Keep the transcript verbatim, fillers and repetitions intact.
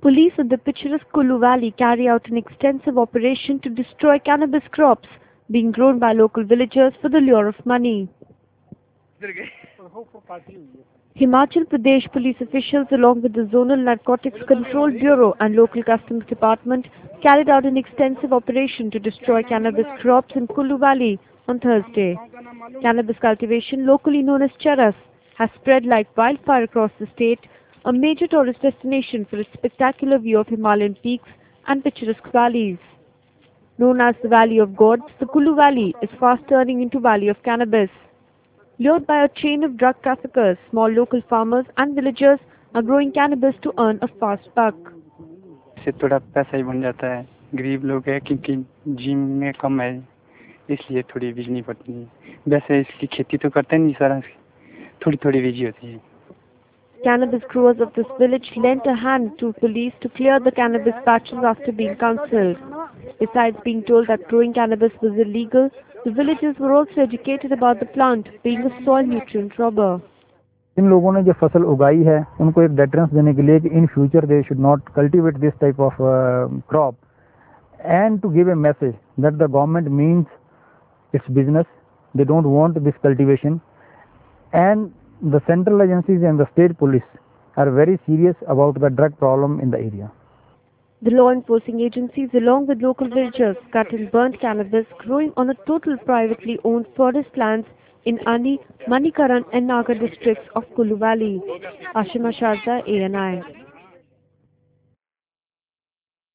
Police in the picturesque Kulu Valley carry out an extensive operation to destroy cannabis crops being grown by local villagers for the lure of money. Himachal Pradesh police officials, along with the Zonal Narcotics Control Bureau and local customs department, carried out an extensive operation to destroy cannabis crops in Kulu Valley on Thursday. Cannabis cultivation, locally known as charas, has spread like wildfire across the state, a major tourist destination for its spectacular view of Himalayan peaks and picturesque valleys. Known as the Valley of Gods, the Kulu Valley is fast turning into Valley of Cannabis. Lured by a chain of drug traffickers, small local farmers and villagers are growing cannabis to earn a fast buck. इससे थोड़ा पैसा ही बन जाता है। गरीब लोग है क्योंकि जिम में कम है, इसलिए थोड़ी बेचनी पड़ती है। वैसे इसकी खेती तो करते नहीं सारा, थोड़ी थोड़ी बेची होती है। Cannabis growers of this village lent a hand to police to clear the cannabis patches after being counselled. Besides being told that growing cannabis was illegal, the villagers were also educated about the plant being a soil nutrient robber. इन लोगों ने जो फसल उगाई है उनको एक deterrence देने के लिए कि in future they should not cultivate this type of crop and to give a message that the government means it's business, they don't want this cultivation and the central agencies and the state police are very serious about the drug problem in the area. The law enforcing agencies, along with local villagers, cut and burnt cannabis growing on a total privately owned forest lands in Ani, Manikaran and Nagar districts of Kulu Valley. Ashima Sharda, A N I.